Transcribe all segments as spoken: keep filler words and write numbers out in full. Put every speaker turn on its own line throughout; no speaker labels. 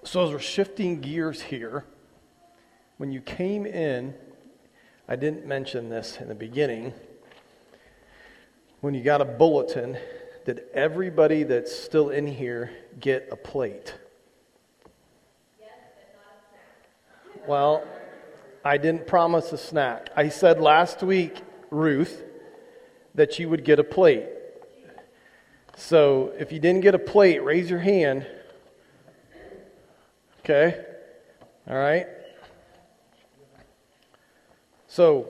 So as we're shifting gears here, when you came in, I didn't mention this in the beginning, when you got a bulletin, did everybody that's still in here get a plate?
Yes, but not a snack.
Well, I didn't promise a snack. I said last week, Ruth, that you would get a plate. So if you didn't get a plate, raise your hand. Okay? All right? So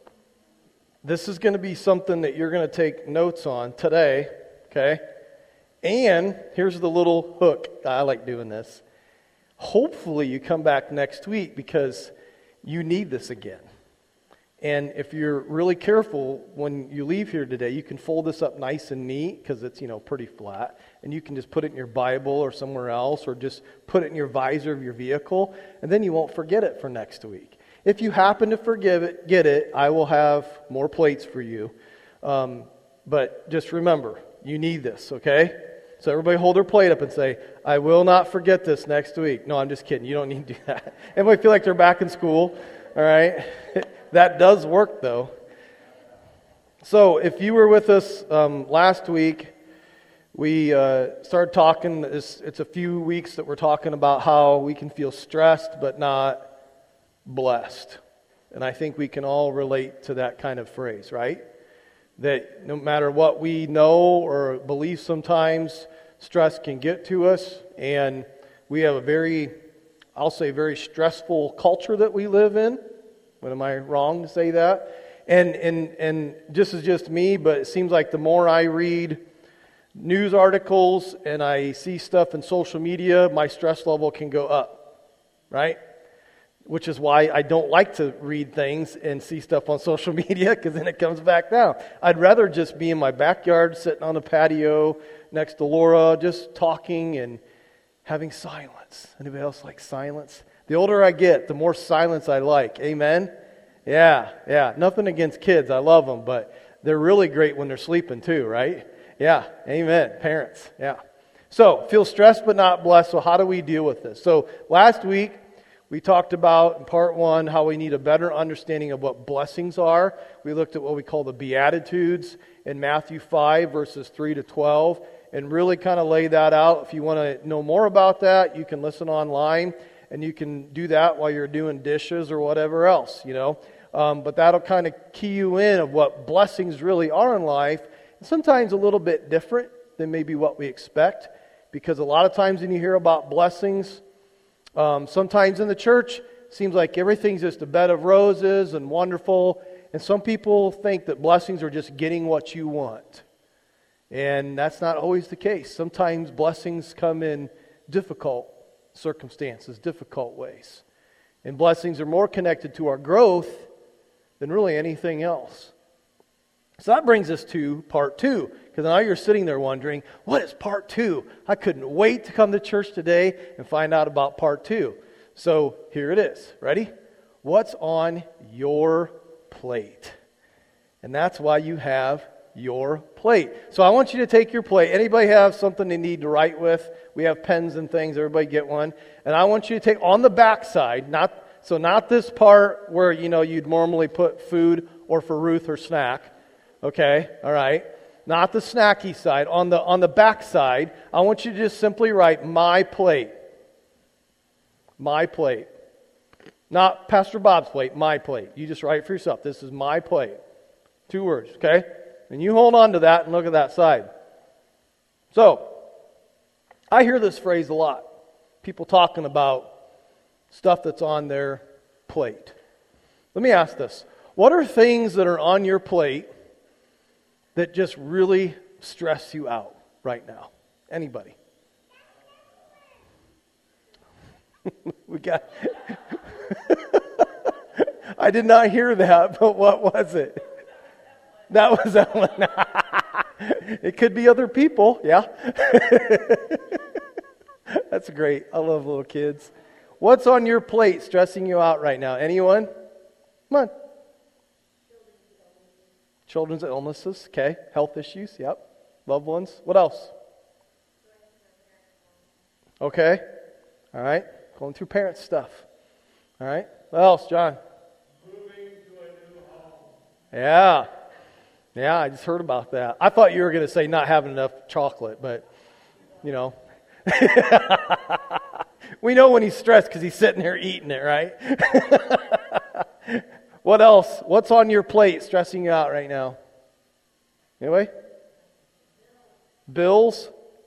this is going to be something that you're going to take notes on today, okay? And here's the little hook. I like doing this. Hopefully you come back next week because you need this again. And if you're really careful when you leave here today, you can fold this up nice and neat because it's, you know, pretty flat. And you can just put it in your Bible or somewhere else or just put it in your visor of your vehicle. And then you won't forget it for next week. If you happen to forgive it, get it, I will have more plates for you. Um, but just remember, you need this, okay? So everybody hold their plate up and say, I will not forget this next week. No, I'm just kidding. You don't need to do that. Everybody feel like they're back in school, all right? That does work, though. So if you were with us um, last week, we uh, started talking. It's, it's a few weeks that we're talking about how we can feel stressed but not blessed. And I think we can all relate to that kind of phrase, right? That no matter what we know or believe sometimes, stress can get to us. And we have a very, I'll say, very stressful culture that we live in. But am I wrong to say that? And and and this is just me, but it seems like the more I read news articles and I see stuff in social media, my stress level can go up, right? Which is why I don't like to read things and see stuff on social media, because then it comes back down. I'd rather just be in my backyard, sitting on the patio next to Laura, just talking and having silence. Anybody else like silence? The older I get, the more silence I like. Amen? Yeah, yeah. Nothing against kids. I love them, but they're really great when they're sleeping too, right? Yeah, amen. Parents, yeah. So, feel stressed but not blessed. So how do we deal with this? So, last week, we talked about, in part one, how we need a better understanding of what blessings are. We looked at what we call the Beatitudes in Matthew five, verses three to twelve, and really kind of lay that out. If you want to know more about that, you can listen online. And you can do that while you're doing dishes or whatever else, you know. Um, but that'll kind of key you in of what blessings really are in life. And sometimes a little bit different than maybe what we expect. Because a lot of times when you hear about blessings, um, sometimes in the church, it seems like everything's just a bed of roses and wonderful. And some people think that blessings are just getting what you want. And that's not always the case. Sometimes blessings come in difficult circumstances, difficult ways. And blessings are more connected to our growth than really anything else. So that brings us to part two. Because now you're sitting there wondering, what is part two? I couldn't wait to come to church today and find out about part two. So here it is. Ready? What's on your plate? And that's why you have your plate. So I want you to take your plate. Anybody have something they need to write with? We have pens and things. Everybody get one. And I want you to take on the back side, not so not this part where, you know, you'd normally put food or for Ruth her snack. Okay? All right. Not the snacky side. On the on the back side, I want you to just simply write my plate. My plate. Not Pastor Bob's plate, my plate. You just write for yourself. This is my plate. Two words, okay? And you hold on to that and look at that side. So, I hear this phrase a lot. People talking about stuff that's on their plate. Let me ask this. What are things that are on your plate that just really stress you out right now? Anybody? we got... I did not hear that, but what was it? That was that one. It could be other people, yeah. That's great. I love little kids. What's on your plate stressing you out right now? Anyone? Come on. Children's illnesses, okay. Health issues, yep. Loved ones. What else? Okay. All right? Going through parent stuff. All right? What else, John?
Moving to a new home.
Yeah. Yeah, I just heard about that. I thought you were going to say not having enough chocolate, but, you know. We know when he's stressed because he's sitting there eating it, right? What else? What's on your plate stressing you out right now? Anyway? Bills?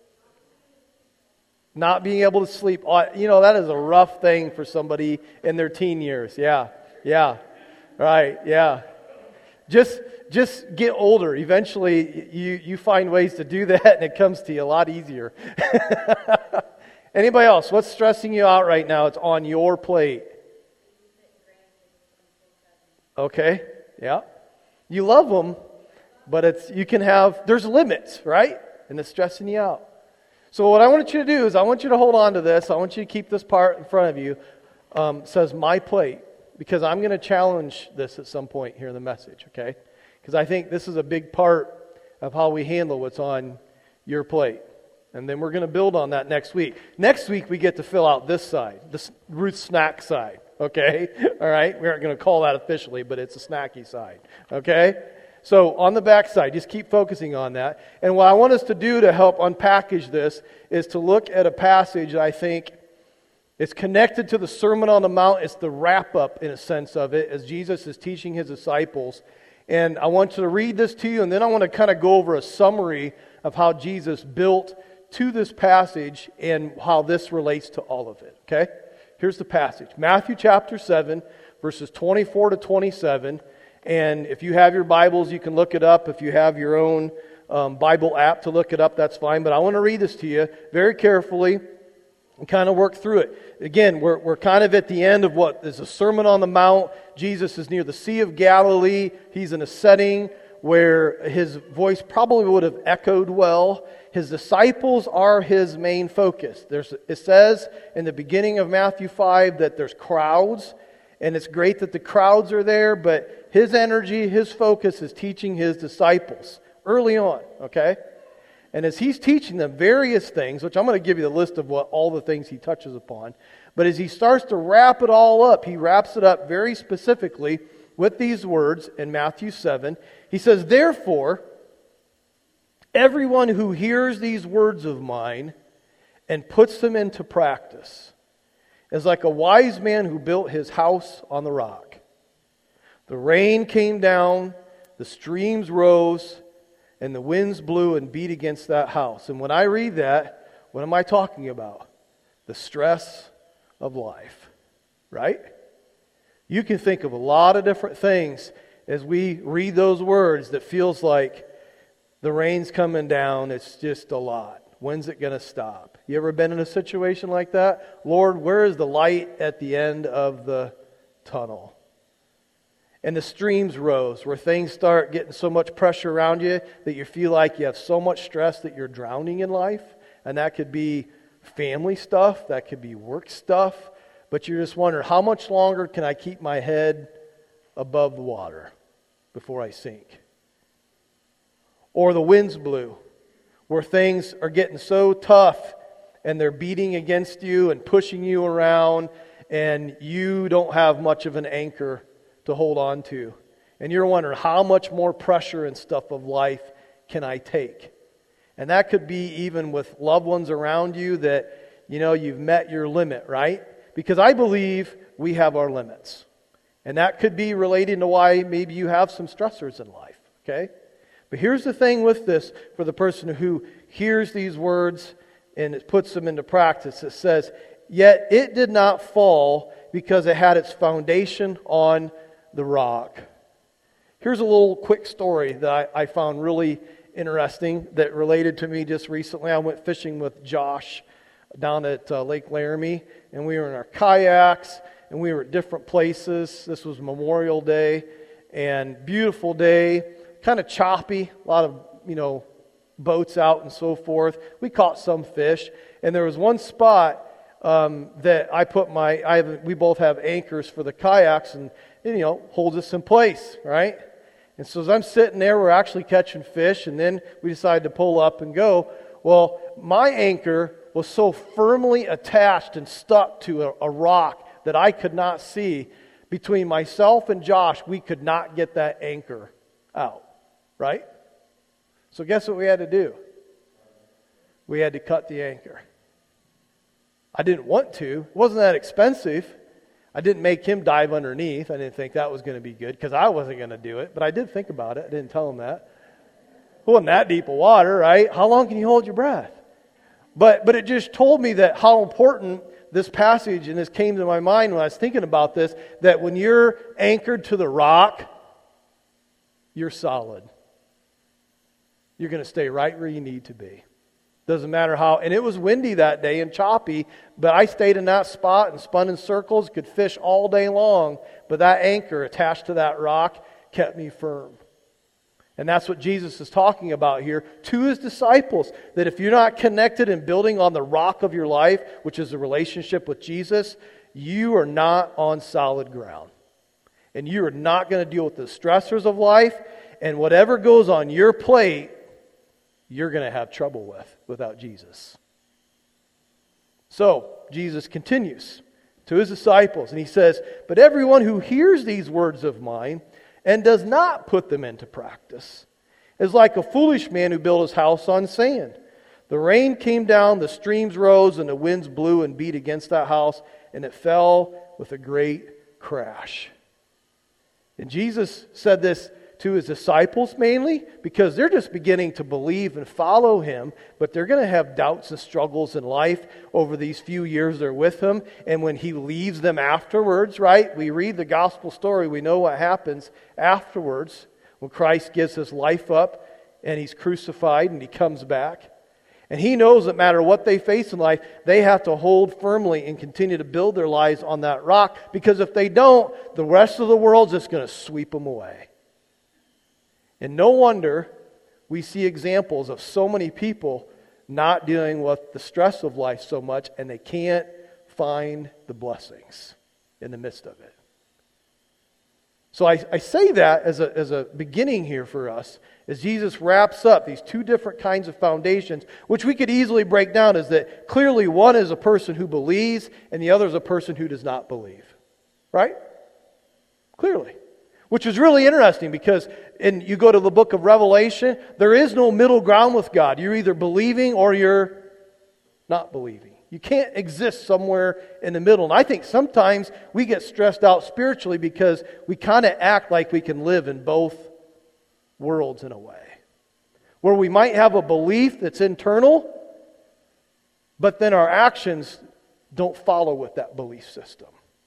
Not being able to sleep. You know, that is a rough thing for somebody in their teen years. Yeah, yeah, right, yeah. Just just get older. Eventually, you, you find ways to do that, and it comes to you a lot easier. Anybody else? What's stressing you out right now? It's on your plate. Okay, yeah. You love them, but it's you can have, there's limits, right? And it's stressing you out. So what I want you to do is I want you to hold on to this. I want you to keep this part in front of you. Um, it says my plate, because I'm going to challenge this at some point here in the message, okay? Because I think this is a big part of how we handle what's on your plate. And then we're going to build on that next week. Next week we get to fill out this side, this Ruth snack side, okay? All right? We aren't going to call that officially, but it's a snacky side, okay? So on the back side, just keep focusing on that. And what I want us to do to help unpackage this is to look at a passage that I think it's connected to the Sermon on the Mount. It's the wrap-up, in a sense, of it, as Jesus is teaching his disciples. And I want you to read this to you, and then I want to kind of go over a summary of how Jesus built to this passage and how this relates to all of it, okay? Here's the passage. Matthew chapter seven, verses twenty-four to twenty-seven. And if you have your Bibles, you can look it up. If you have your own um, Bible app to look it up, that's fine. But I want to read this to you very carefully and kind of work through it. Again, we're, we're kind of at the end of what is a Sermon on the Mount. Jesus is near the Sea of Galilee. He's in a setting where his voice probably would have echoed well. His disciples are his main focus. There's, it says in the beginning of Matthew five that there's crowds, and it's great that the crowds are there, but his energy, his focus is teaching his disciples early on, okay? And as he's teaching them various things, which I'm going to give you the list of what all the things he touches upon, but as he starts to wrap it all up, he wraps it up very specifically with these words in Matthew seven. He says, "Therefore, everyone who hears these words of mine and puts them into practice is like a wise man who built his house on the rock. The rain came down, the streams rose, and the winds blew and beat against that house." And when I read that, what am I talking about? The stress of life, right? You can think of a lot of different things as we read those words that feels like the rain's coming down, it's just a lot. When's it going to stop? You ever been in a situation like that? Lord, where is the light at the end of the tunnel? And the streams rose, where things start getting so much pressure around you that you feel like you have so much stress that you're drowning in life. And that could be family stuff, that could be work stuff, but you're just wondering, how much longer can I keep my head above the water before I sink? Or the winds blew, where things are getting so tough and they're beating against you and pushing you around, and you don't have much of an anchor to hold on to. And you're wondering, how much more pressure and stuff of life can I take? And that could be even with loved ones around you that, you know, you've met your limit, right? Because I believe we have our limits. And that could be relating to why maybe you have some stressors in life, okay? But here's the thing with this for the person who hears these words and it puts them into practice. It says, "Yet it did not fall because it had its foundation on the rock." Here's a little quick story that I, I found really interesting that related to me just recently. I went fishing with Josh down at uh, Lake Laramie, and we were in our kayaks, and we were at different places. This was Memorial Day, and beautiful day, kind of choppy, a lot of, you know, boats out and so forth. We caught some fish, and there was one spot um, that I put my, I have, we both have anchors for the kayaks, and, and, you know, holds us in place, right? And so as I'm sitting there, we're actually catching fish, and then we decided to pull up and go. Well, my anchor was so firmly attached and stuck to a, a rock that I could not see. Between myself and Josh, we could not get that anchor out, right? So guess what we had to do? We had to cut the anchor. I didn't want to. It wasn't that expensive. I didn't make him dive underneath. I didn't think that was going to be good because I wasn't going to do it. But I did think about it. I didn't tell him that. It wasn't that deep of water, right? How long can you hold your breath? But but it just told me that how important this passage, and this came to my mind when I was thinking about this, that when you're anchored to the rock, you're solid. You're going to stay right where you need to be. Doesn't matter how. And it was windy that day and choppy, but I stayed in that spot and spun in circles, could fish all day long, but that anchor attached to that rock kept me firm. And that's what Jesus is talking about here to his disciples, that if you're not connected and building on the rock of your life, which is a relationship with Jesus, you are not on solid ground. And you are not going to deal with the stressors of life, and whatever goes on your plate, you're going to have trouble with without Jesus. So, Jesus continues to his disciples, and he says, "But everyone who hears these words of mine and does not put them into practice is like a foolish man who built his house on sand. The rain came down, the streams rose, and the winds blew and beat against that house, and it fell with a great crash." And Jesus said this to his disciples mainly because they're just beginning to believe and follow him, but they're going to have doubts and struggles in life over these few years they're with him. And when he leaves them afterwards, right? We read the gospel story. We know what happens afterwards when Christ gives his life up and he's crucified and he comes back. And he knows that no matter what they face in life, they have to hold firmly and continue to build their lives on that rock, because if they don't, the rest of the world's just going to sweep them away. And no wonder we see examples of so many people not dealing with the stress of life so much, and they can't find the blessings in the midst of it. So I, I say that as a, as a beginning here for us, as Jesus wraps up these two different kinds of foundations, which we could easily break down as that clearly one is a person who believes and the other is a person who does not believe. Right? Clearly. Which is really interesting because in, you go to the book of Revelation, there is no middle ground with God. You're either believing or you're not believing. You can't exist somewhere in the middle. And I think sometimes we get stressed out spiritually because we kind of act like we can live in both worlds in a way. Where we might have a belief that's internal, but then our actions don't follow with that belief system.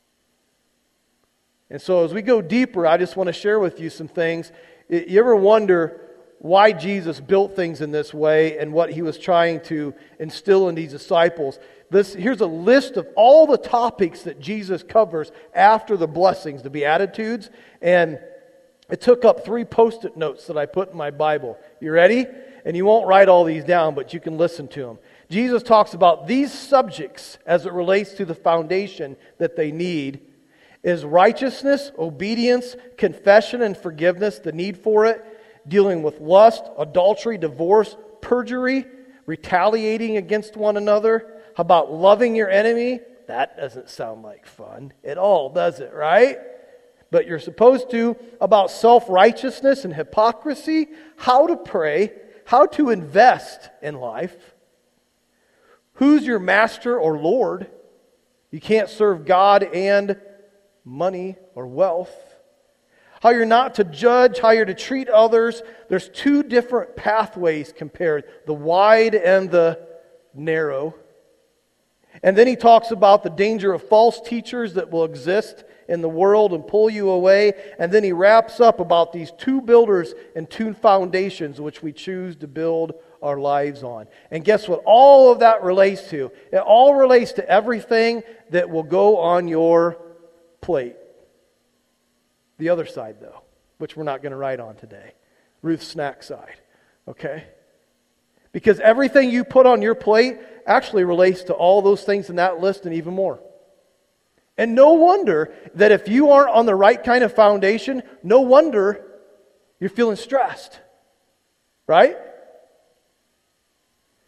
And so as we go deeper, I just want to share with you some things. You ever wonder why Jesus built things in this way and what he was trying to instill in these disciples? This, here's a list of all the topics that Jesus covers after the blessings, the Beatitudes. And it took up three post-it notes that I put in my Bible. You ready? And you won't write all these down, but you can listen to them. Jesus talks about these subjects as it relates to the foundation that they need. Is righteousness, obedience, confession, and forgiveness, the need for it, dealing with lust, adultery, divorce, perjury, retaliating against one another. How about loving your enemy? That doesn't sound like fun at all, does it, right? But you're supposed to. About self-righteousness and hypocrisy, how to pray, how to invest in life. Who's your master or Lord? You can't serve God and money or wealth. How you're not to judge, how you're to treat others. There's two different pathways compared, the wide and the narrow. And then he talks about the danger of false teachers that will exist in the world and pull you away. And then he wraps up about these two builders and two foundations which we choose to build our lives on. And guess what all of that relates to? It all relates to everything that will go on your plate. The other side, though, which we're not going to write on today. Ruth's snack side. Okay? Because everything you put on your plate actually relates to all those things in that list and even more. And no wonder that if you aren't on the right kind of foundation, no wonder you're feeling stressed. Right?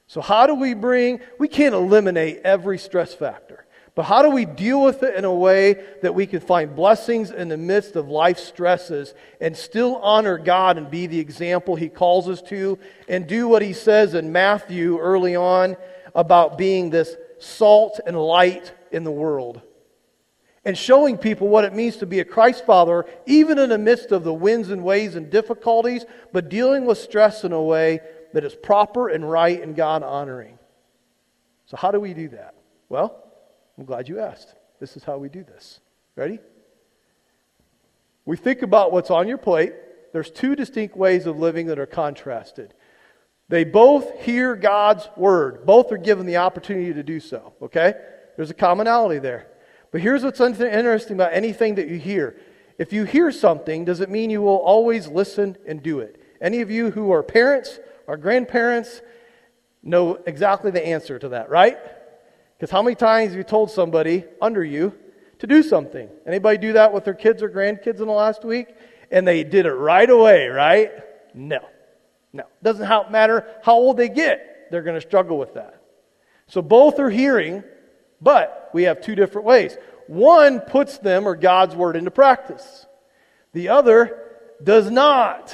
So how do we bring, we can't eliminate every stress factor, but how do we deal with it in a way that we can find blessings in the midst of life's stresses and still honor God and be the example He calls us to, and do what He says in Matthew early on about being this salt and light in the world, and showing people what it means to be a Christ follower, even in the midst of the winds and waves and difficulties, but dealing with stress in a way that is proper and right and God-honoring. So how do we do that? Well, I'm glad you asked. This is how we do this. Ready? We think about what's on your plate. There's two distinct ways of living that are contrasted. They both hear God's word. Both are given the opportunity to do so. Okay? There's a commonality there. But here's what's interesting about anything that you hear. If you hear something, does it mean you will always listen and do it? Any of you who are parents or grandparents know exactly the answer to that, right? Because how many times have you told somebody under you to do something? Anybody do that with their kids or grandkids in the last week? And they did it right away, right? No. No. Doesn't matter how old they get, they're going to struggle with that. So both are hearing, but we have two different ways. One puts them or God's word into practice. The other does not.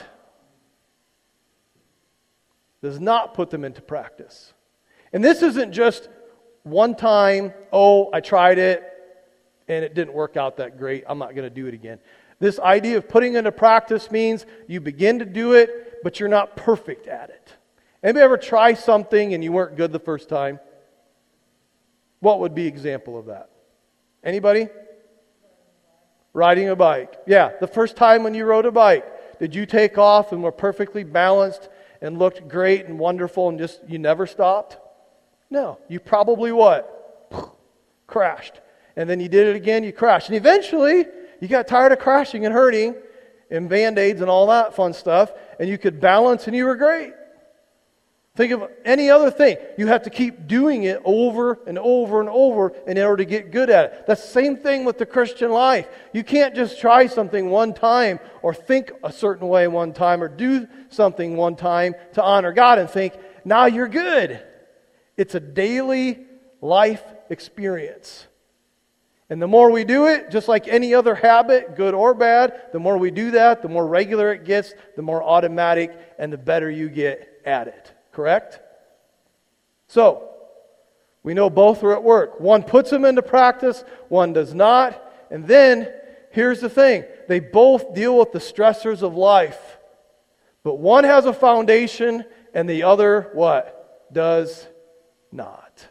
Does not put them into practice. And this isn't just one time, oh, I tried it and it didn't work out that great, I'm not going to do it again. This idea of putting into practice means you begin to do it, but you're not perfect at it. Anybody ever try something and you weren't good the first time? What would be an example of that? Anybody? Riding a bike. Yeah, the first time when you rode a bike, did you take off and were perfectly balanced and looked great and wonderful and just, you never stopped? No. You probably what? Crashed. And then you did it again, you crashed. And eventually, you got tired of crashing and hurting and Band-Aids and all that fun stuff, and you could balance and you were great. Think of any other thing. You have to keep doing it over and over and over in order to get good at it. That's the same thing with the Christian life. You can't just try something one time or think a certain way one time or do something one time to honor God and think, now you're good. It's a daily life experience. And the more we do it, just like any other habit, good or bad, the more we do that, the more regular it gets, the more automatic and the better you get at it. Correct? So, we know both are at work. One puts them into practice, one does not. And then, here's the thing. They both deal with the stressors of life. But one has a foundation and the other, what? Does not.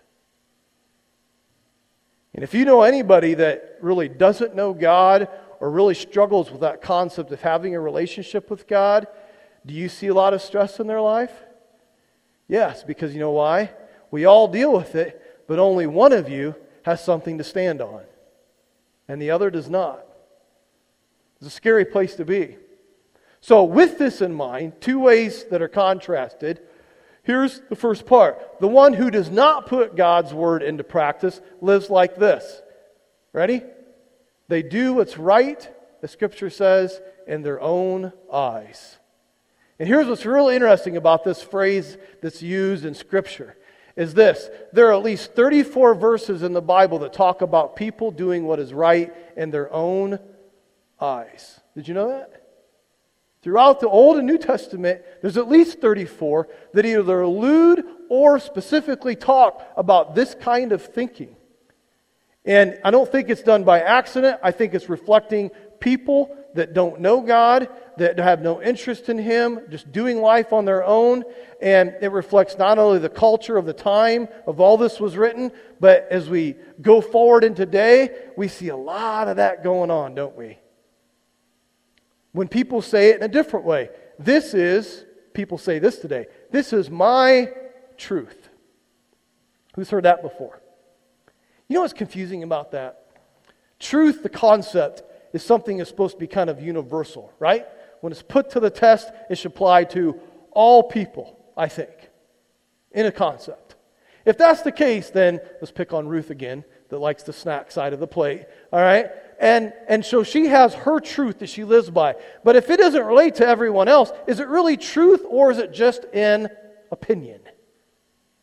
And if you know anybody that really doesn't know God or really struggles with that concept of having a relationship with God, do you see a lot of stress in their life? Yes, because you know why? We all deal with it, but only one of you has something to stand on, and the other does not. It's a scary place to be. So with this in mind, two ways that are contrasted. Here's the first part. The one who does not put God's word into practice lives like this. Ready? They do what's right, the Scripture says, in their own eyes. And here's what's really interesting about this phrase that's used in Scripture, is this. There are at least thirty-four verses in the Bible that talk about people doing what is right in their own eyes. Did you know that? Throughout the Old and New Testament, there's at least thirty-four that either allude or specifically talk about this kind of thinking. And I don't think it's done by accident. I think it's reflecting people that don't know God, that have no interest in Him, just doing life on their own. And it reflects not only the culture of the time of all this was written, but as we go forward in today, we see a lot of that going on, don't we? When people say it in a different way, this is, people say this today, this is my truth. Who's heard that before? You know what's confusing about that? Truth, the concept, is something that's supposed to be kind of universal, right? When it's put to the test, it should apply to all people, I think, in a concept. If that's the case, then let's pick on Ruth again, that likes the snack side of the plate, all right? And and so she has her truth that she lives by. But if it doesn't relate to everyone else, is it really truth or is it just an opinion?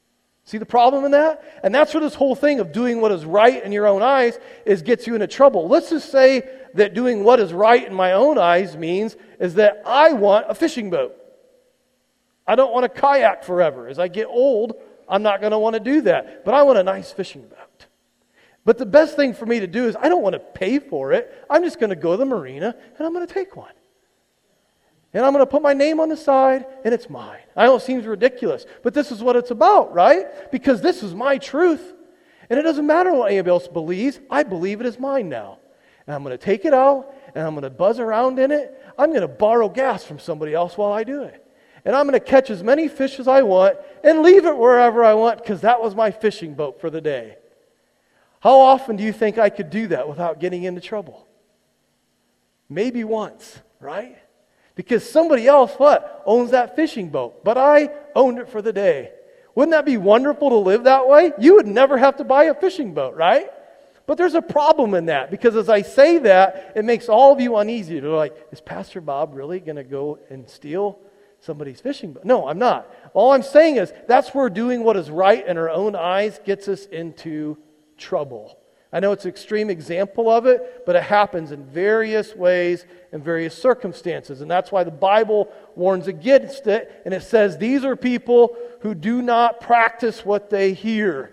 See the problem in that? And that's where this whole thing of doing what is right in your own eyes is gets you into trouble. Let's just say that doing what is right in my own eyes means is that I want a fishing boat. I don't want to kayak forever. As I get old, I'm not going to want to do that. But I want a nice fishing boat. But the best thing for me to do is I don't want to pay for it. I'm just going to go to the marina and I'm going to take one. And I'm going to put my name on the side, and it's mine. I know it seems ridiculous, but this is what it's about, right? Because this is my truth. And it doesn't matter what anybody else believes. I believe it is mine now. And I'm going to take it out, and I'm going to buzz around in it. I'm going to borrow gas from somebody else while I do it. And I'm going to catch as many fish as I want and leave it wherever I want because that was my fishing boat for the day. How often do you think I could do that without getting into trouble? Maybe once, right? Because somebody else, what, owns that fishing boat. But I owned it for the day. Wouldn't that be wonderful to live that way? You would never have to buy a fishing boat, right? But there's a problem in that. Because as I say that, it makes all of you uneasy. They're like, is Pastor Bob really going to go and steal somebody's fishing boat? No, I'm not. All I'm saying is that's where doing what is right in our own eyes gets us into trouble. I know it's an extreme example of it, but it happens in various ways and various circumstances. And that's why the Bible warns against it. And it says these are people who do not practice what they hear.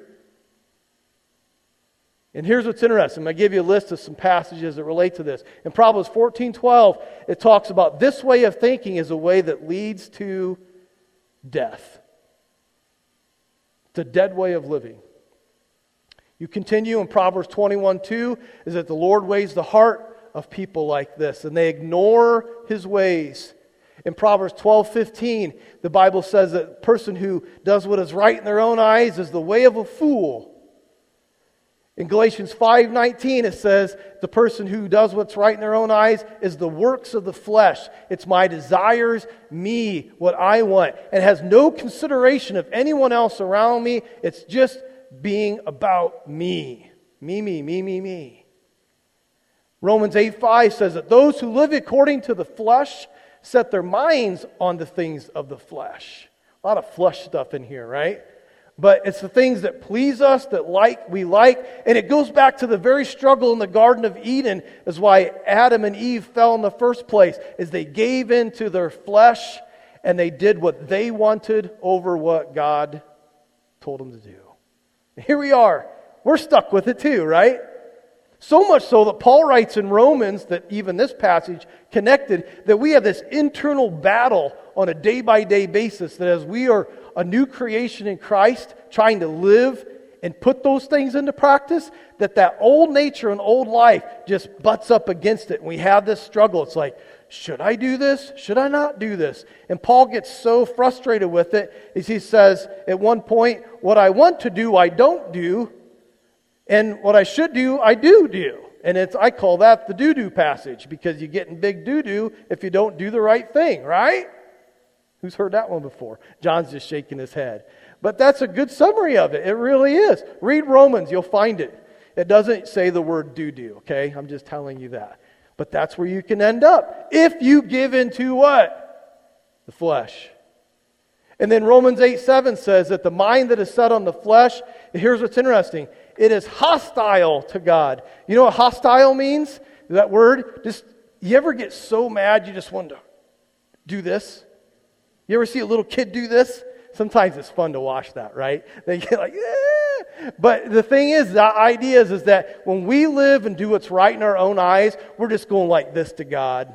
And here's what's interesting. I'm going to give you a list of some passages that relate to this. In Proverbs fourteen twelve, it talks about this way of thinking is a way that leads to death. It's a dead way of living. You continue in Proverbs twenty-one two, is that the Lord weighs the heart of people like this, and they ignore His ways. In Proverbs twelve fifteen, the Bible says that the person who does what is right in their own eyes is the way of a fool. In Galatians five nineteen, it says the person who does what's right in their own eyes is the works of the flesh. It's my desires, me, what I want, and has no consideration of anyone else around me. It's just being about me. Me, me, me, me, me. Romans eight five says that those who live according to the flesh set their minds on the things of the flesh. A lot of flesh stuff in here, right? But it's the things that please us, that like we like. And it goes back to the very struggle in the Garden of Eden, is why Adam and Eve fell in the first place, is they gave in to their flesh and they did what they wanted over what God told them to do. Here we are. We're stuck with it too, right? So much so that Paul writes in Romans, that even this passage connected, that we have this internal battle on a day-by-day basis, that as we are a new creation in Christ, trying to live and put those things into practice, that that old nature and old life just butts up against it. And we have this struggle. It's like, should I do this? Should I not do this? And Paul gets so frustrated with it, as he says at one point, what I want to do, I don't do, and what I should do, I do do. And it's I call that the doo-doo passage, because you get in big doo-doo if you don't do the right thing, right? Who's heard that one before? John's just shaking his head. But that's a good summary of it. It really is. Read Romans, you'll find it. It doesn't say the word doo-doo, okay? I'm just telling you that. But that's where you can end up if you give into what? The flesh. And then Romans eight seven says that the mind that is set on the flesh, here's what's interesting, it is hostile to God. You know what hostile means? That word, just, you ever get so mad you just want to do this? You ever see a little kid do this? Sometimes it's fun to watch that, right? They get like, yeah. But the thing is, the idea is, is that when we live and do what's right in our own eyes, we're just going like this to God.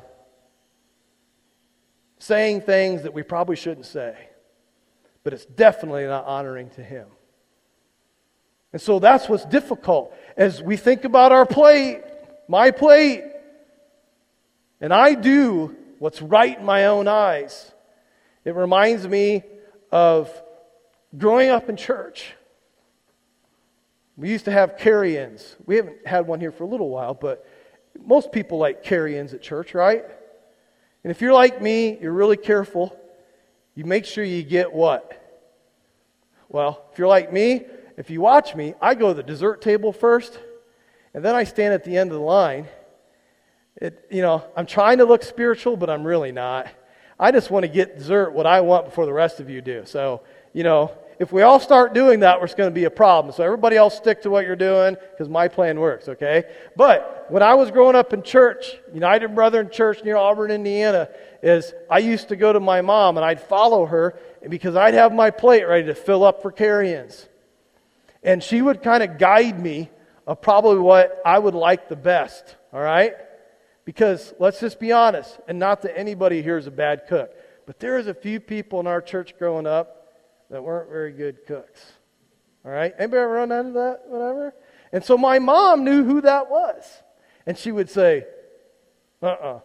Saying things that we probably shouldn't say. But it's definitely not honoring to Him. And so that's what's difficult. As we think about our plate, my plate, and I do what's right in my own eyes. It reminds me of growing up in church. We used to have carry-ins. We haven't had one here for a little while, but most people like carry-ins at church, right? And if you're like me, you're really careful. You make sure you get what? Well, if you're like me, if you watch me, I go to the dessert table first, and then I stand at the end of the line. It, you know, I'm trying to look spiritual, but I'm really not. I just want to get dessert what I want before the rest of you do. So, you know, if we all start doing that, there's going to be a problem. So everybody else stick to what you're doing because my plan works, okay? But when I was growing up in church, United Brethren Church near Auburn, Indiana, is I used to go to my mom and I'd follow her because I'd have my plate ready to fill up for carry-ins. And she would kind of guide me of probably what I would like the best, all right? Because let's just be honest, and not that anybody here is a bad cook, but there is a few people in our church growing up that weren't very good cooks, all right? Anybody ever run into that, whatever? And so my mom knew who that was. And she would say, uh-uh,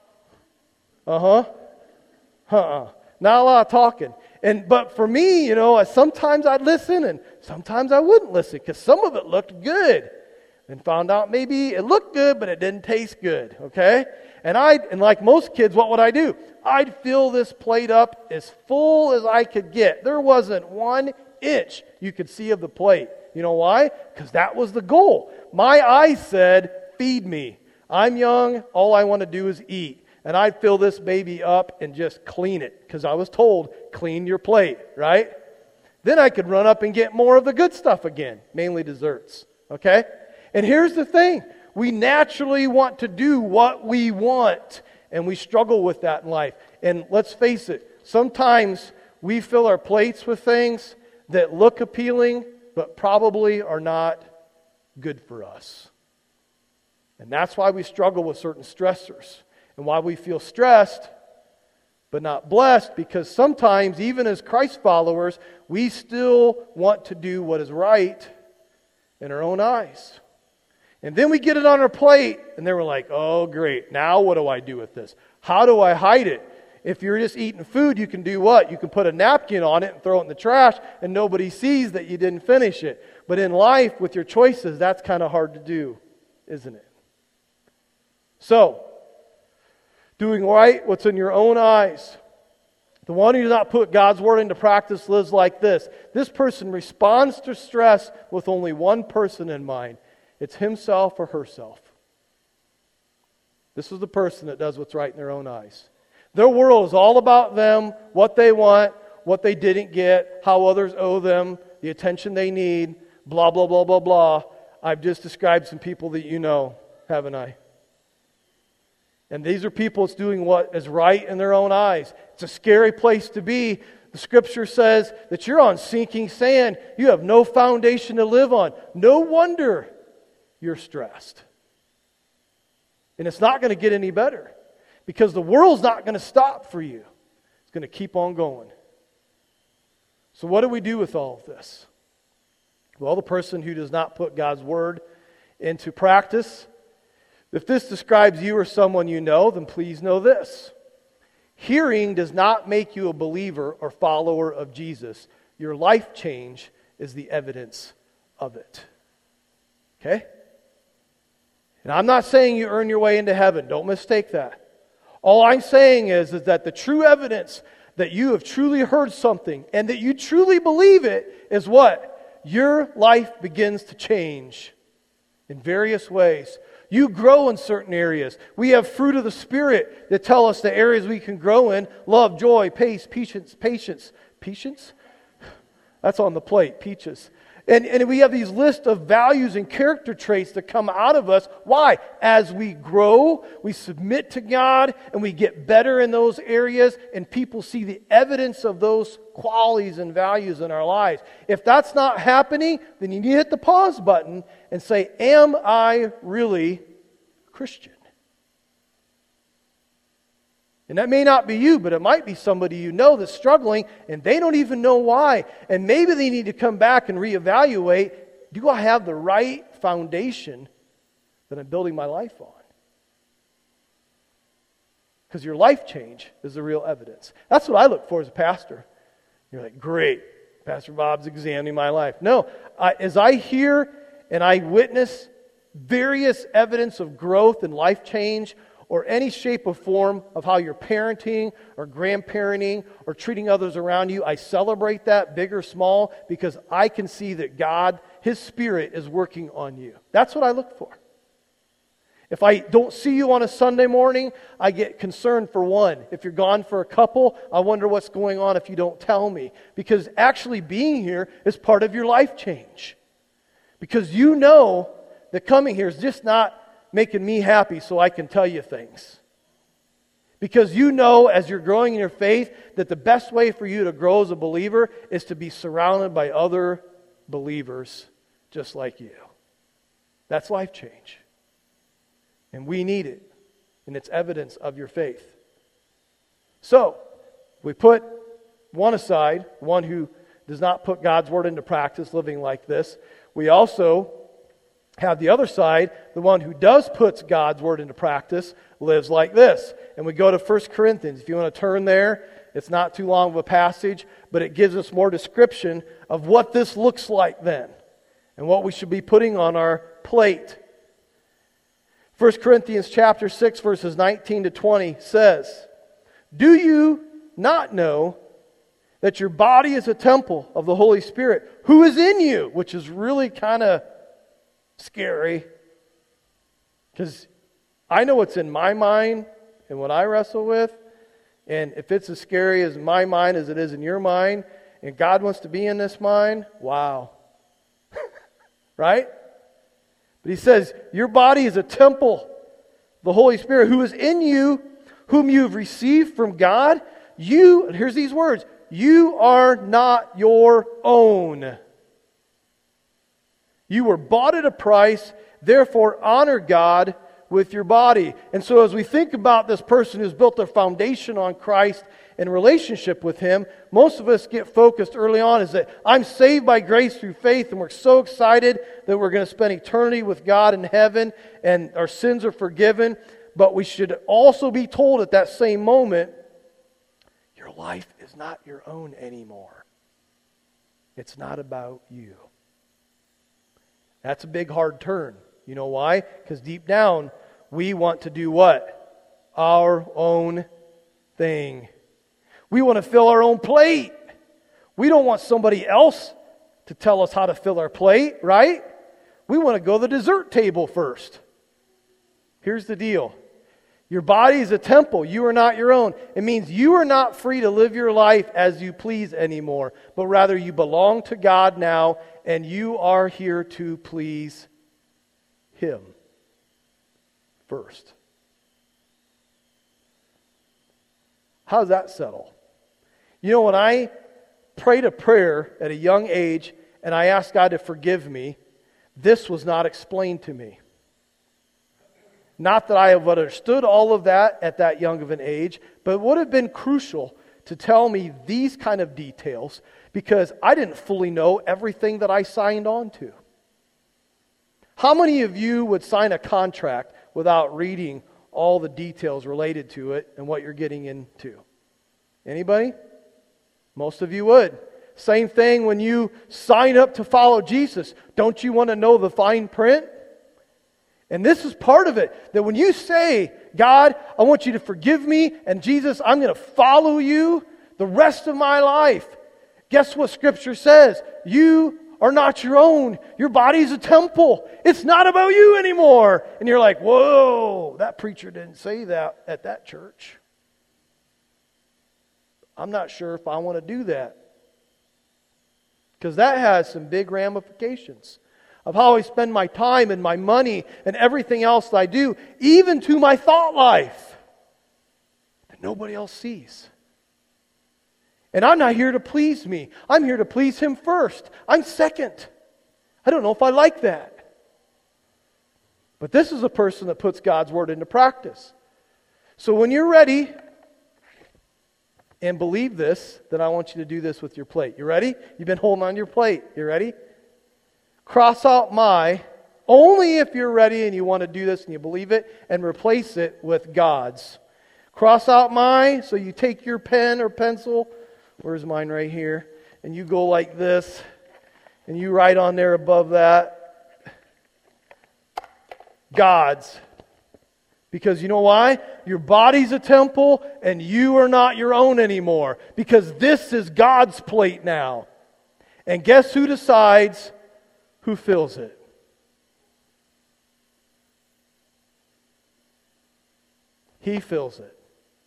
uh-huh, uh-uh. Not a lot of talking. And but for me, you know, sometimes I'd listen and sometimes I wouldn't listen because some of it looked good. And found out maybe it looked good, but it didn't taste good, okay? And I, and like most kids, what would I do? I'd fill this plate up as full as I could get. There wasn't one inch you could see of the plate. You know why? Because that was the goal. My eyes said, feed me. I'm young, all I want to do is eat. And I'd fill this baby up and just clean it because I was told, clean your plate, right? Then I could run up and get more of the good stuff again, mainly desserts, okay? And here's the thing. We naturally want to do what we want, and we struggle with that in life. And let's face it, sometimes we fill our plates with things that look appealing, but probably are not good for us. And that's why we struggle with certain stressors, and why we feel stressed, but not blessed, because sometimes, even as Christ followers, we still want to do what is right in our own eyes. And then we get it on our plate, and then we're like, oh, great, now what do I do with this? How do I hide it? If you're just eating food, you can do what? You can put a napkin on it and throw it in the trash, and nobody sees that you didn't finish it. But in life, with your choices, that's kind of hard to do, isn't it? So, doing right what's in your own eyes. The one who does not put God's word into practice lives like this. This person responds to stress with only one person in mind. It's himself or herself. This is the person that does what's right in their own eyes. Their world is all about them, what they want, what they didn't get, how others owe them, the attention they need, blah, blah, blah, blah, blah. I've just described some people that you know, haven't I? And these are people that's doing what is right in their own eyes. It's a scary place to be. The Scripture says that you're on sinking sand. You have no foundation to live on. No wonder you're stressed. And it's not going to get any better because the world's not going to stop for you. It's going to keep on going. So what do we do with all of this? Well, the person who does not put God's word into practice, if this describes you or someone you know, then please know this. Hearing does not make you a believer or follower of Jesus. Your life change is the evidence of it. Okay? And I'm not saying you earn your way into heaven. Don't mistake that. All I'm saying is, is that the true evidence that you have truly heard something and that you truly believe it is what? Your life begins to change in various ways. You grow in certain areas. We have fruit of the Spirit that tell us the areas we can grow in. Love, joy, pace, patience, patience. Patience? That's on the plate, peaches. And, and we have these lists of values and character traits that come out of us. Why? As we grow, we submit to God, and we get better in those areas, and people see the evidence of those qualities and values in our lives. If that's not happening, then you need to hit the pause button and say, am I really Christian? And that may not be you, but it might be somebody you know that's struggling, and they don't even know why. And maybe they need to come back and reevaluate, do I have the right foundation that I'm building my life on? Because your life change is the real evidence. That's what I look for as a pastor. You're like, great, Pastor Bob's examining my life. No, I, as I hear and I witness various evidence of growth and life change, or any shape or form of how you're parenting or grandparenting or treating others around you, I celebrate that, big or small, because I can see that God, His Spirit, is working on you. That's what I look for. If I don't see you on a Sunday morning, I get concerned for one. If you're gone for a couple, I wonder what's going on if you don't tell me. Because actually being here is part of your life change. Because you know that coming here is just not making me happy so I can tell you things. Because you know as you're growing in your faith that the best way for you to grow as a believer is to be surrounded by other believers just like you. That's life change. And we need it. And it's evidence of your faith. So, we put one aside, one who does not put God's word into practice, living like this. We also have the other side, the one who does put God's word into practice, lives like this. And we go to First Corinthians. If you want to turn there, it's not too long of a passage, but it gives us more description of what this looks like then and what we should be putting on our plate. First Corinthians chapter six, verses nineteen to twenty says, "Do you not know that your body is a temple of the Holy Spirit who is in you?" Which is really kind of scary. Because I know what's in my mind and what I wrestle with. And if it's as scary as my mind as it is in your mind, and God wants to be in this mind, wow. Right? But he says, your body is a temple, the Holy Spirit who is in you, whom you have received from God. You, and here's these words, you are not your own. You were bought at a price, therefore honor God with your body. And so as we think about this person who's built their foundation on Christ and relationship with Him, most of us get focused early on is that I'm saved by grace through faith, and we're so excited that we're going to spend eternity with God in heaven and our sins are forgiven. But we should also be told at that same moment, your life is not your own anymore. It's not about you. That's a big hard turn. You know why? Because deep down, we want to do what? Our own thing. We want to fill our own plate. We don't want somebody else to tell us how to fill our plate, right? We want to go to the dessert table first. Here's the deal. Your body is a temple. You are not your own. It means you are not free to live your life as you please anymore, but rather you belong to God now, and you are here to please Him first. How does that settle? You know, when I prayed a prayer at a young age and I asked God to forgive me, this was not explained to me. Not that I have understood all of that at that young of an age, but it would have been crucial to tell me these kind of details because I didn't fully know everything that I signed on to. How many of you would sign a contract without reading all the details related to it and what you're getting into? Anybody? Most of you would. Same thing when you sign up to follow Jesus. Don't you want to know the fine print? And this is part of it. That when you say, God, I want you to forgive me, and Jesus, I'm going to follow you the rest of my life. Guess what Scripture says? You are not your own. Your body is a temple. It's not about you anymore. And you're like, whoa, that preacher didn't say that at that church. I'm not sure if I want to do that. Because that has some big ramifications of how I spend my time and my money and everything else that I do, even to my thought life, that nobody else sees. And I'm not here to please me. I'm here to please Him first. I'm second. I don't know if I like that. But this is a person that puts God's Word into practice. So when you're ready and believe this, then I want you to do this with your plate. You ready? You've been holding on to your plate. You ready? Cross out my, only if you're ready and you want to do this and you believe it, and replace it with God's. Cross out my, so you take your pen or pencil, where's mine right here, and you go like this, and you write on there above that, God's. Because you know why? Your body's a temple and you are not your own anymore. Because this is God's plate now. And guess who decides who fills it? He fills it.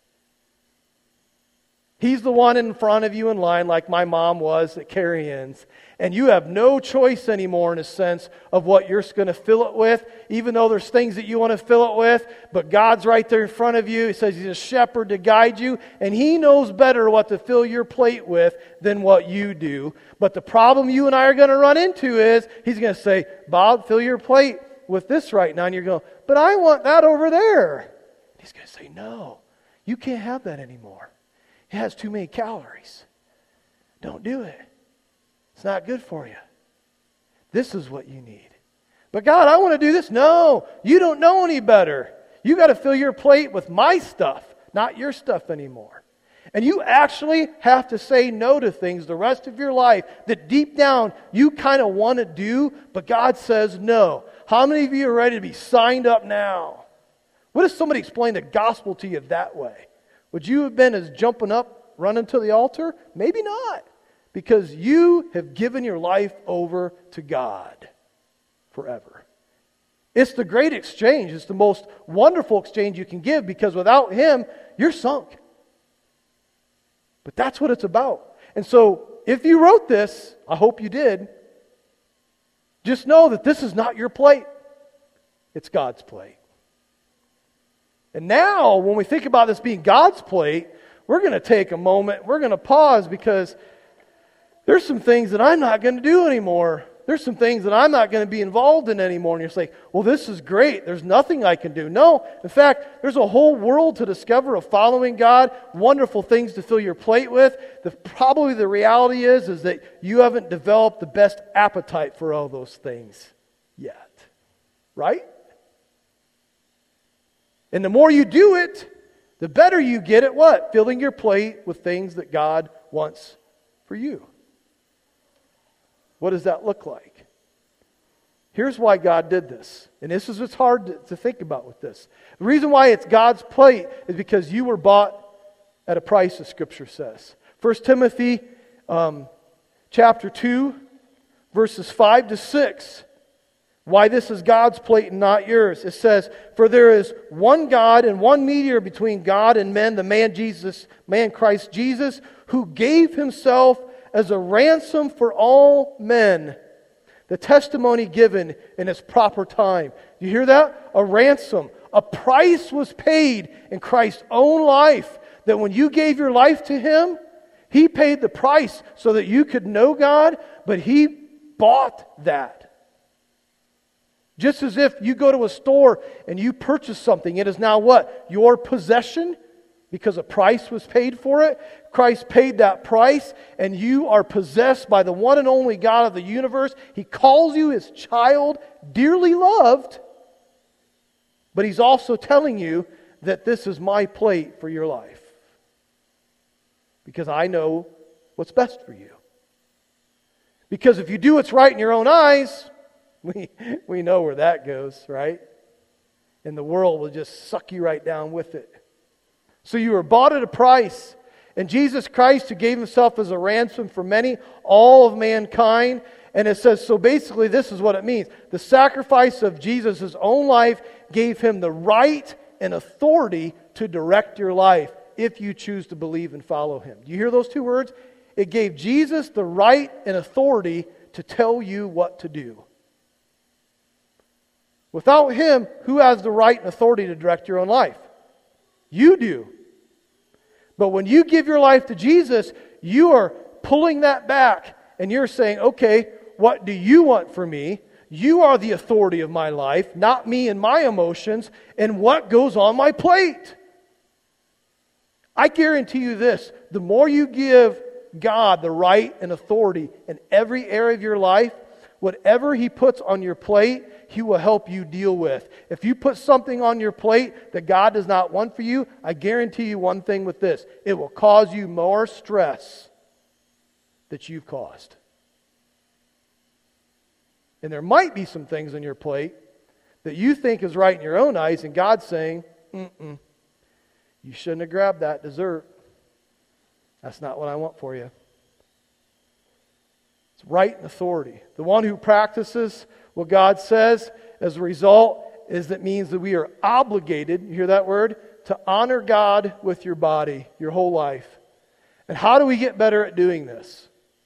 He's the one in front of you in line, like my mom was at Carrie-Ann's. And you have no choice anymore in a sense of what you're going to fill it with, even though there's things that you want to fill it with. But God's right there in front of you. He says He's a shepherd to guide you. And He knows better what to fill your plate with than what you do. But the problem you and I are going to run into is He's going to say, Bob, fill your plate with this right now. And you're going, but I want that over there. He's going to say, no, you can't have that anymore. It has too many calories. Don't do it. It's not good for you. This is what you need. But God, I want to do this. No, you don't know any better. You got to fill your plate with my stuff, not your stuff anymore. And you actually have to say no to things the rest of your life that deep down you kind of want to do, but God says no. How many of you are ready to be signed up now? What if somebody explained the gospel to you that way? Would you have been as jumping up, running to the altar? Maybe not. Because you have given your life over to God forever. It's the great exchange. It's the most wonderful exchange you can give, because without Him, you're sunk. But that's what it's about. And so, if you wrote this, I hope you did, just know that this is not your plate. It's God's plate. And now, when we think about this being God's plate, we're going to take a moment, we're going to pause, because there's some things that I'm not going to do anymore. There's some things that I'm not going to be involved in anymore. And you're saying, well, this is great. There's nothing I can do. No, in fact, there's a whole world to discover of following God, wonderful things to fill your plate with. The, probably the reality is, is that you haven't developed the best appetite for all those things yet. Right? And the more you do it, the better you get at what? Filling your plate with things that God wants for you. What does that look like? Here's why God did this. And this is what's hard to, to think about with this. The reason why it's God's plate is because you were bought at a price, as Scripture says. First Timothy um, chapter two, verses five to six. Why this is God's plate and not yours. It says, for there is one God and one mediator between God and men, the man Jesus, man Christ Jesus, who gave Himself as a ransom for all men. The testimony given in its proper time. You hear that? A ransom. A price was paid in Christ's own life. That when you gave your life to Him, He paid the price so that you could know God, but He bought that. Just as if you go to a store and you purchase something, it is now what? Your possession, because a price was paid for it. Christ paid that price, and you are possessed by the one and only God of the universe. He calls you His child, dearly loved, but He's also telling you that this is my plate for your life. Because I know what's best for you. Because if you do what's right in your own eyes, We we know where that goes, right? And the world will just suck you right down with it. So you were bought at a price. And Jesus Christ, who gave Himself as a ransom for many, all of mankind. And it says, so basically this is what it means. The sacrifice of Jesus' own life gave Him the right and authority to direct your life if you choose to believe and follow Him. Do you hear those two words? It gave Jesus the right and authority to tell you what to do. Without Him, who has the right and authority to direct your own life? You do. But when you give your life to Jesus, you are pulling that back and you're saying, okay, what do you want for me? You are the authority of my life, not me and my emotions, and what goes on my plate. I guarantee you this, the more you give God the right and authority in every area of your life, whatever He puts on your plate, He will help you deal with. If you put something on your plate that God does not want for you, I guarantee you one thing with this. It will cause you more stress that you've caused. And there might be some things on your plate that you think is right in your own eyes, and God's saying, mm-mm, you shouldn't have grabbed that dessert. That's not what I want for you. It's right and authority. The one who practices what God says, as a result, is that means that we are obligated, you hear that word? to honor God with your body your whole life. And how do we get better at doing this?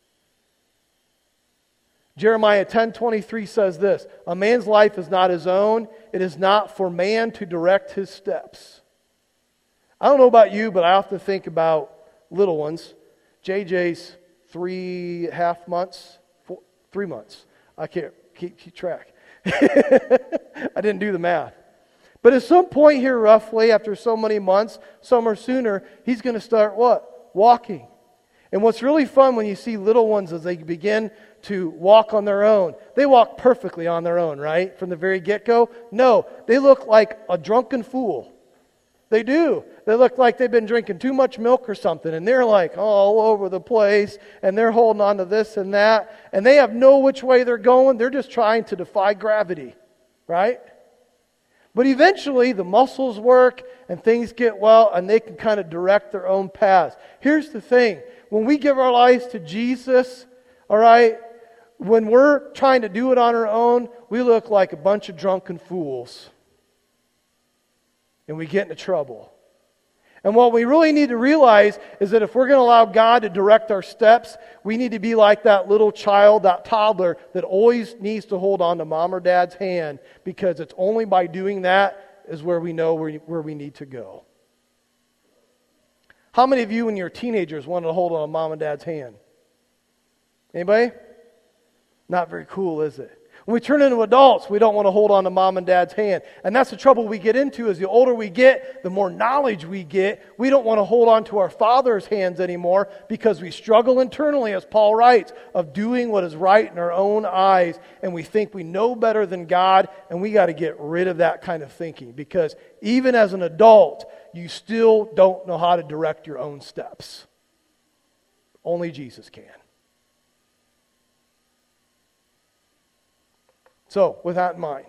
Jeremiah ten twenty-three says this, a man's life is not his own. It is not for man to direct his steps. I don't know about you, but I often think about little ones. J J's three half months, four, three months. I can't keep, keep track. I didn't do the math. But at some point here, roughly, after so many months, some or sooner, he's going to start what? Walking. And what's really fun when you see little ones as they begin to walk on their own. They walk perfectly on their own, right? From the very get-go. No, they look like a drunken fool. They do. They look like they've been drinking too much milk or something, and they're like all over the place, and they're holding on to this and that, and they have no which way they're going. They're just trying to defy gravity, right? But eventually, the muscles work, and things get well, and they can kind of direct their own paths. Here's the thing. When we give our lives to Jesus, all right, when we're trying to do it on our own, we look like a bunch of drunken fools. And we get into trouble. And what we really need to realize is that if we're going to allow God to direct our steps, we need to be like that little child, that toddler that always needs to hold on to mom or dad's hand, because it's only by doing that is where we know where, where we need to go. How many of you when you were teenagers wanted to hold on to mom and dad's hand? Anybody? Not very cool, is it? When we turn into adults, we don't want to hold on to mom and dad's hand. And that's the trouble we get into. Is the older we get, the more knowledge we get. We don't want to hold on to our Father's hands anymore because we struggle internally, as Paul writes, of doing what is right in our own eyes. And we think we know better than God, and we got to get rid of that kind of thinking. Because even as an adult, you still don't know how to direct your own steps. Only Jesus can. So, with that in mind,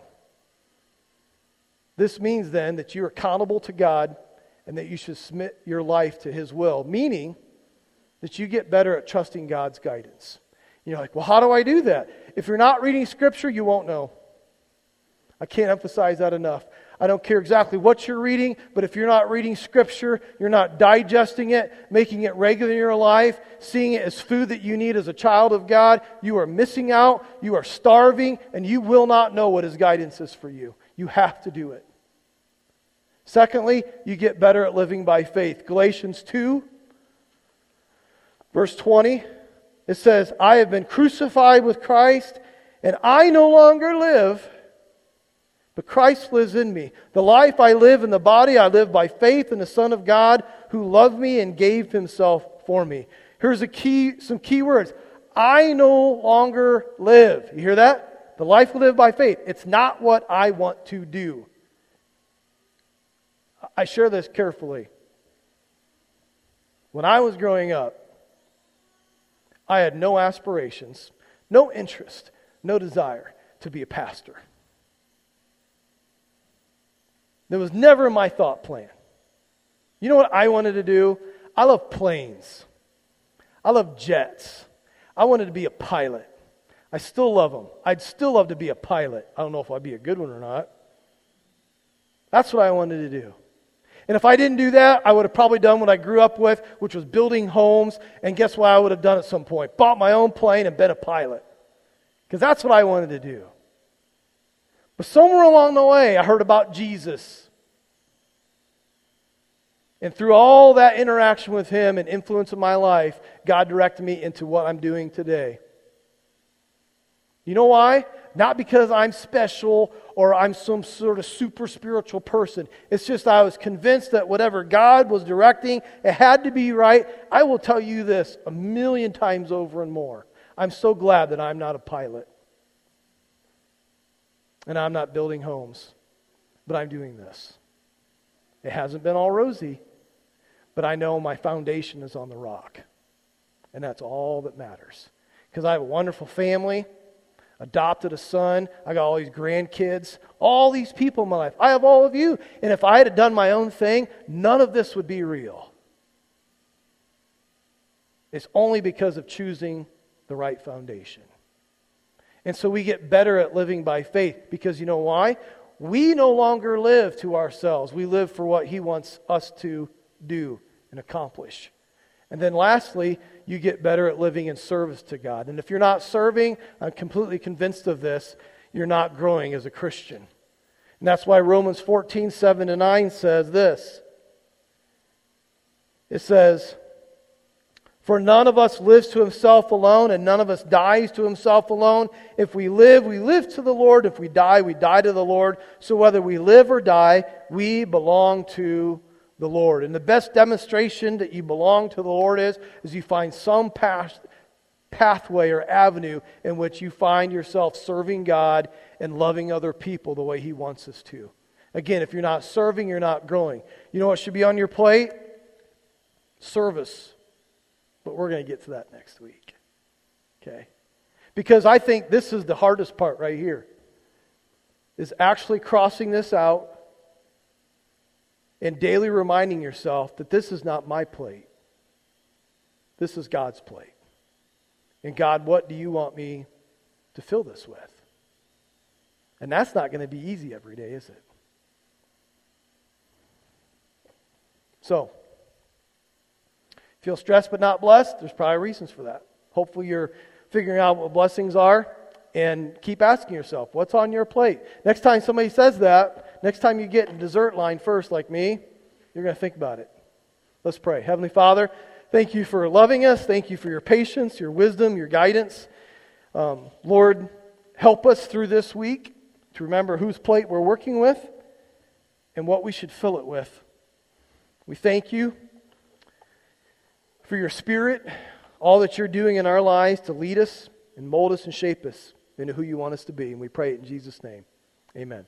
this means then that you're accountable to God and that you should submit your life to His will, meaning that you get better at trusting God's guidance. You're like, well, how do I do that? If you're not reading Scripture, you won't know. I can't emphasize that enough. I don't care exactly what you're reading, but if you're not reading Scripture, you're not digesting it, making it regular in your life, seeing it as food that you need as a child of God, you are missing out, you are starving, and you will not know what His guidance is for you. You have to do it. Secondly, you get better at living by faith. Galatians two, verse twenty, it says, I have been crucified with Christ, and I no longer live, but Christ lives in me. The life I live in the body, I live by faith in the Son of God who loved me and gave Himself for me. Here's a key, some key words. I no longer live. You hear that? The life we live by faith. It's not what I want to do. I share this carefully. When I was growing up, I had no aspirations, no interest, no desire to be a pastor. That was never my thought plan. You know what I wanted to do? I love planes. I love jets. I wanted to be a pilot. I still love them. I'd still love to be a pilot. I don't know if I'd be a good one or not. That's what I wanted to do. And if I didn't do that, I would have probably done what I grew up with, which was building homes. And guess what I would have done at some point? Bought my own plane and been a pilot. Because that's what I wanted to do. But somewhere along the way, I heard about Jesus. And through all that interaction with Him and influence of my life, God directed me into what I'm doing today. You know why? Not because I'm special or I'm some sort of super spiritual person. It's just I was convinced that whatever God was directing, it had to be right. I will tell you this a million times over and more. I'm so glad that I'm not a pilot. And I'm not building homes, but I'm doing this. It hasn't been all rosy, but I know my foundation is on the rock. And that's all that matters. Because I have a wonderful family, adopted a son, I got all these grandkids, all these people in my life. I have all of you. And if I had done my own thing, none of this would be real. It's only because of choosing the right foundation. And so we get better at living by faith because you know why? we no longer live to ourselves. We live for what He wants us to do and accomplish. And then lastly, you get better at living in service to God. And if you're not serving, I'm completely convinced of this, you're not growing as a Christian. And that's why Romans fourteen, seven to nine says this. It says, "For none of us lives to himself alone, and none of us dies to himself alone. If we live, we live to the Lord. If we die, we die to the Lord. So whether we live or die, we belong to the Lord." And the best demonstration that you belong to the Lord is, is you find some path, pathway or avenue in which you find yourself serving God and loving other people the way He wants us to. Again, if you're not serving, you're not growing. You know what should be on your plate? Service. But we're going to get to that next week. Okay? Because I think this is the hardest part right here. Is actually crossing this out and daily reminding yourself that this is not my plate. This is God's plate. And God, what do you want me to fill this with? And that's not going to be easy every day, is it? So, feel stressed but not blessed? There's probably reasons for that. Hopefully you're figuring out what blessings are and keep asking yourself, what's on your plate? Next time somebody says that, next time you get in dessert line first like me, you're going to think about it. Let's pray. Heavenly Father, thank you for loving us. Thank you for your patience, your wisdom, your guidance. Um, Lord, help us through this week to remember whose plate we're working with and what we should fill it with. We thank you for your Spirit, all that you're doing in our lives to lead us and mold us and shape us into who you want us to be. And we pray it in Jesus' name. Amen.